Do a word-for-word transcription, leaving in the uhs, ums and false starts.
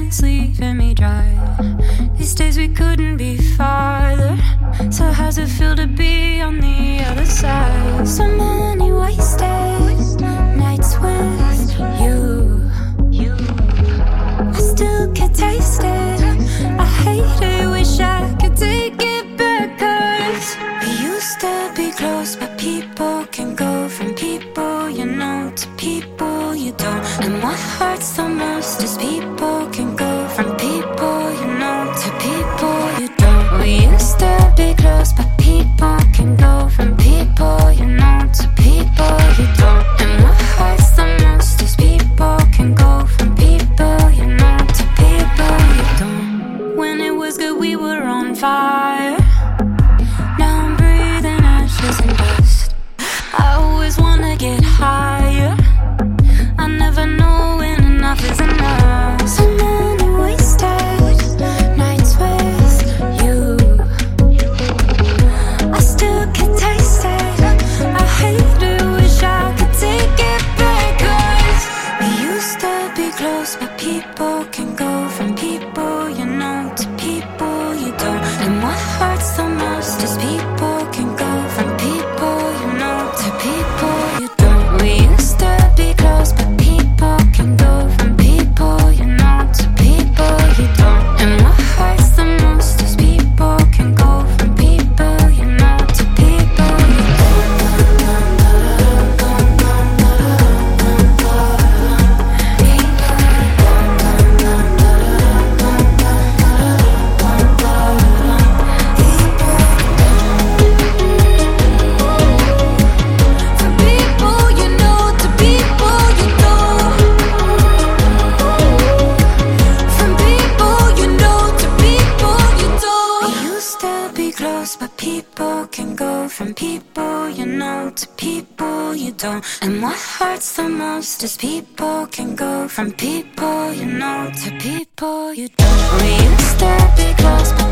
hands leaving me dry. These days we couldn't be farther. So how's it feel to be on the other side? So many wasted nights with you. I still can taste it. I hate it, wish I could take it back. Cause we used to be close, but people can go from people you know to people you don't. And what hurts the most is people can go from people you know to people you don't. We used to be close, but people can go from people you know to people you don't. And what hurts the most is people can go from people you know to people you don't. When it was good we were on fire. Now I'm breathing ashes and dust. I always wanna get higher. I never know when enough is enough. So many wasted nights with you. I still can taste it. I hate it, wish I could take it back. Cause we used to be close, but people can go from people you know to people you don't. And what hurts the most is people can go from people you know to people you don't. We used to be close, but people can go from people you know to people you don't. And what hurts the most is people can go from people you know to people you From people you know to people you don't. From people you know to people you don't. We used to be close, but people can go from people you know to people you don't. And what hurts the most is people can go from people you know to people you don't. We used to be close, but